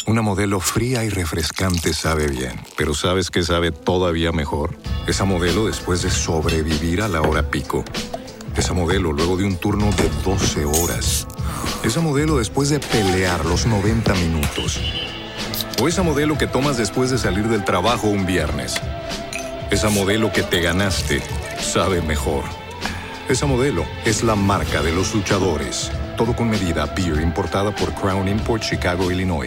Una Modelo fría y refrescante sabe bien, pero ¿sabes qué sabe todavía mejor? Esa Modelo después de sobrevivir a la hora pico. Esa Modelo luego de un turno de 12 horas. Esa Modelo después de pelear los 90 minutos. O esa Modelo que tomas después de salir del trabajo un viernes. Esa Modelo que te ganaste sabe mejor. Esa Modelo es la marca de los luchadores. Todo con medida. Beer importada por Crown Import, Chicago, Illinois.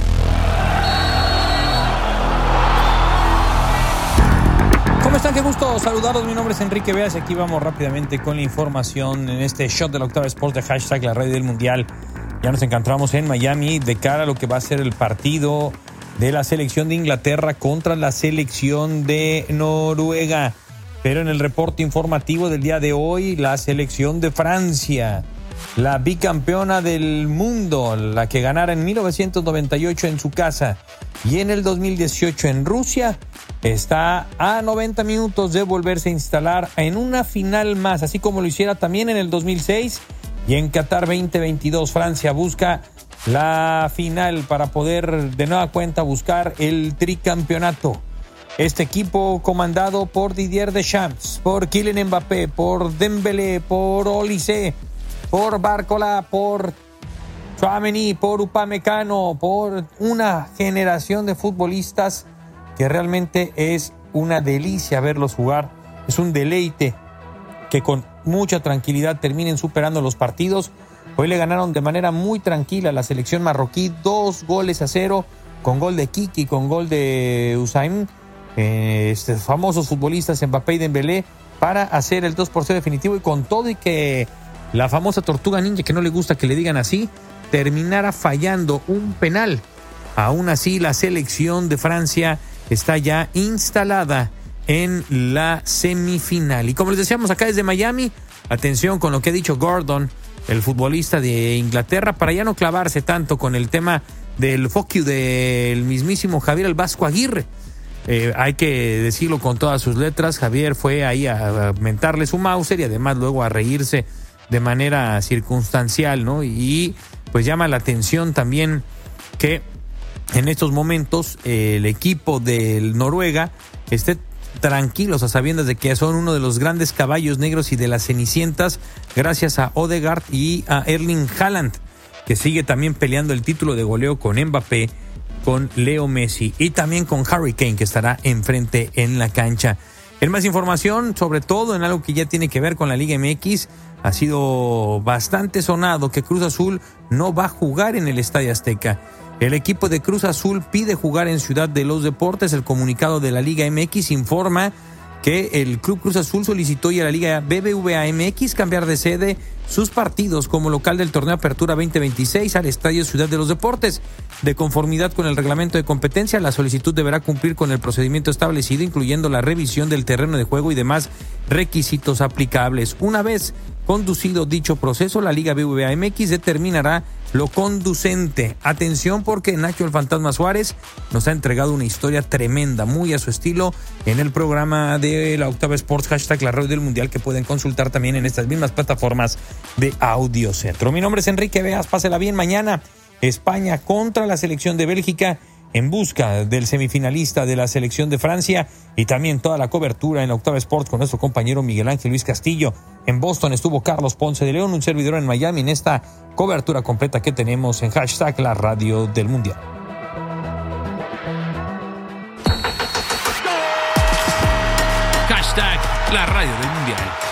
¿Cómo están? Qué gusto saludarlos. Mi nombre es Enrique Veas y aquí vamos rápidamente con la información en este shot de la Octava Sports de hashtag la radio del Mundial. Ya nos encontramos en Miami de cara a lo que va a ser el partido de la selección de Inglaterra contra la selección de Noruega. Pero en el reporte informativo del día de hoy, la selección de Francia, la bicampeona del mundo, la que ganara en 1998 en su casa y en el 2018 en Rusia, está a 90 minutos de volverse a instalar en una final más, así como lo hiciera también en el 2006 y en Qatar 2022. Francia busca la final para poder de nueva cuenta buscar el tricampeonato. Este equipo comandado por Didier Deschamps, por Kylian Mbappé, por Dembélé, por Olise, por Barcola, por Tchouaméni, por Upamecano, por una generación de futbolistas que realmente es una delicia verlos jugar. Es un deleite que con mucha tranquilidad terminen superando los partidos. Hoy le ganaron de manera muy tranquila a la selección marroquí 2-0, con gol de Kiki, con gol de Usain, famosos futbolistas Mbappé y Dembélé, para hacer el 2-0 definitivo, y con todo y que la famosa tortuga ninja, que no le gusta que le digan así, terminara fallando un penal. Aún así, la selección de Francia está ya instalada en la semifinal. Y como les decíamos acá desde Miami, atención con lo que ha dicho Gordon, el futbolista de Inglaterra, para ya no clavarse tanto con el tema del fuck you del mismísimo Javier el Vasco Aguirre. Hay que decirlo con todas sus letras. Javier fue ahí a mentarle su Mauser y además luego a reírse de manera circunstancial, ¿no? Y pues llama la atención también que en estos momentos el equipo del Noruega esté tranquilos a sabiendas de que son uno de los grandes caballos negros y de las cenicientas, gracias a Odegaard y a Erling Haaland, que sigue también peleando el título de goleo con Mbappé, con Leo Messi y también con Harry Kane, que estará enfrente en la cancha. En más información, sobre todo en algo que ya tiene que ver con la Liga MX, ha sido bastante sonado que Cruz Azul no va a jugar en el Estadio Azteca. El equipo de Cruz Azul pide jugar en Ciudad de los Deportes. El comunicado de la Liga MX informa que el Club Cruz Azul solicitó ya a la Liga BBVA MX cambiar de sede sus partidos como local del torneo Apertura 2026 al Estadio Ciudad de los Deportes. De conformidad con el reglamento de competencia, la solicitud deberá cumplir con el procedimiento establecido, incluyendo la revisión del terreno de juego y demás requisitos aplicables. Una vez conducido dicho proceso, la Liga BBVA MX determinará lo conducente. Atención, porque Nacho el Fantasma Suárez nos ha entregado una historia tremenda, muy a su estilo, en el programa de la Octava Sports, hashtag la radio del Mundial, que pueden consultar también en estas mismas plataformas de Audiocentro. Mi nombre es Enrique Veas, pásela bien. Mañana España contra la selección de Bélgica, en busca del semifinalista de la selección de Francia, y también toda la cobertura en la Octava Sports con nuestro compañero Miguel Ángel Luis Castillo. En Boston estuvo Carlos Ponce de León, un servidor en Miami, en esta cobertura completa que tenemos en hashtag la radio del Mundial. Hashtag la radio del Mundial.